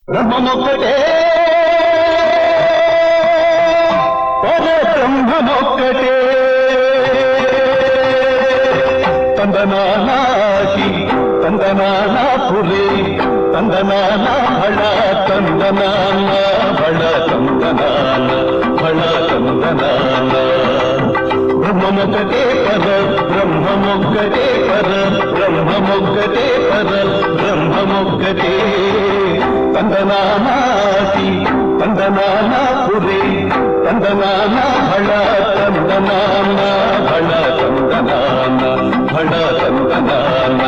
బ్రహ్మమొక్కటే పరబ్రహ్మమొక్కటే తందనానాకి తందనానా పురే తందనానా భళ తందనాన భళ తందనాన భళ తందనాన బ్రహ్మమొక్కటే పర బ్రహ్మమొక్కటే పర బ్రహ్మమొక్కటే పర బ్రహ్మమొక్కటే తందనానాకి తందనానా పురే తందనాన భళ తందనాన భళ తందనాన భళ తందనాన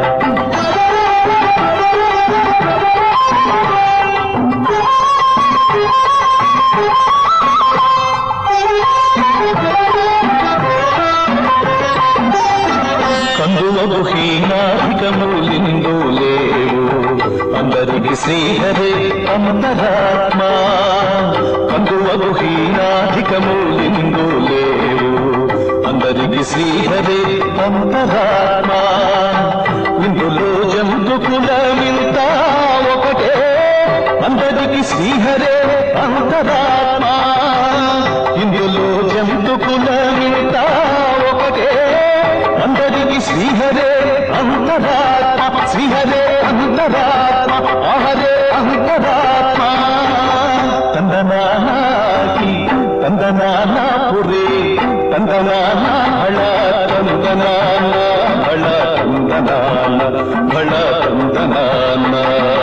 కందువగు హీనాధికములిందు లేవు అందరికి శ్రీహరే అంతరాత్మ కందువగు హీనాధికములిందు లేవు అందరికి శ్రీహరే అంతరాత్మ ఇందులో జంతుకుల వింత ఒకటే అందరికి శ్రీహరే అంతరాత్మ ఇందులో జంతుకుల వింత ఒకటే అందరికి శ్రీహరే అంతరాత్మ శ్రీహరే అంతరాత్మ ఆహరే అంతరాత్మ తందనాకి తందనానా పురే తందనానా భళ తందనాన భళ తందనాన భళ తందనాన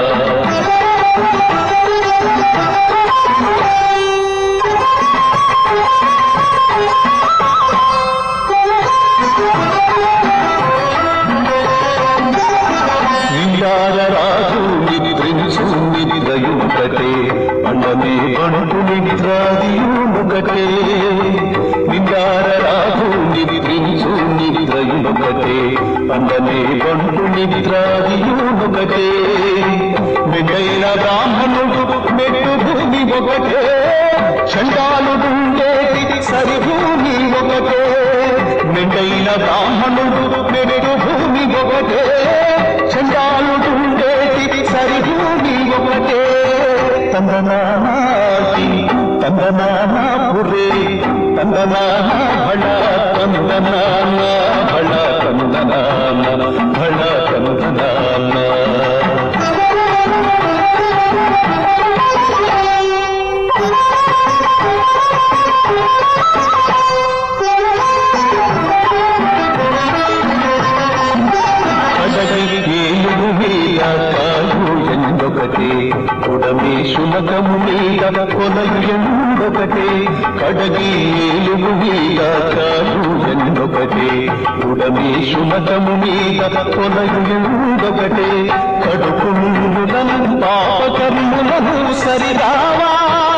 రాజు నిద్రించు నిద్రయుకటే పండమే పండు నిద్రాదియుకటే నిందార రాజు నిద్రించు నిద్రయుకటే పండమే పండు నిద్రాదియుకటే మెడైన బ్రాహ్మణుడు మెట్టు భూమి ఒకటే చండాలుడుండేది సరిభూమి ఒకటే మెడైన బ్రాహ్మణుడు మెట్టు భూమి ఒకటే చండాలుడుండేది సరిభూమి ఒకటే తందనాకి తందనానా పురే తందనానా భళ తందనాన భళ తందనాన భళ తందనాన ఎందొకటే ఉడమే శునకము మీద కొనయు ఎందొకటే కడగి ఏలుగు మీద కాలు ఎందొకటే ఉడమే శునకము మీద కొనయు ఎందొకటే కడుపులను పాపకర్ములను సరిరావా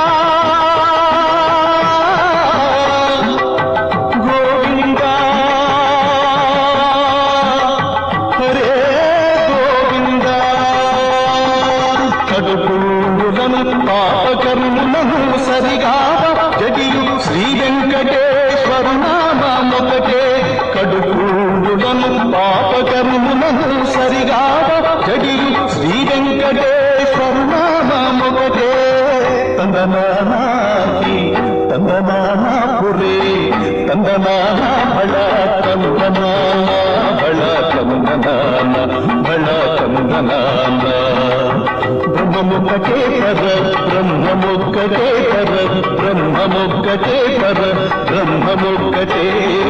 పాపకర్ములను సరిగా జడియు శ్రీ వెంకటేశ్వర నామొకటే కడుపులను పాపకర్ములను సరిగా జడియు శ్రీ వెంకటేశ్వర నామొకటే తందనానాకి తందనానా పురే తందనానా భళ తందనాన భళ తందనాన భళ తందనాన బ్రహ్మమొక్కటే పర బ్రహ్మమొక్కటే పర బ్రహ్మమొక్కటే పర బ్రహ్మమొక్కటే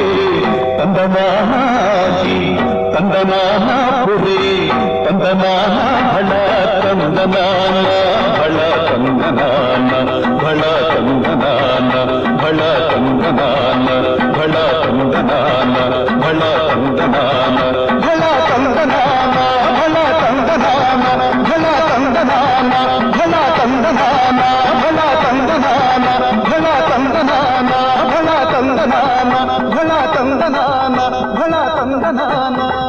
తందనాకి తందనానా పురే తందనానా భళ తందనాన భళ తందనాన భళ తందనాన భళ తందనాన భళ తందనాన భళ తందనాన భళ తందనాన భళ తందనాన భళ తందనాన భళ తందనాన భళ తందనాన భళ తందనాన భళ తందనాన భళ తందనాన భళ తందనాన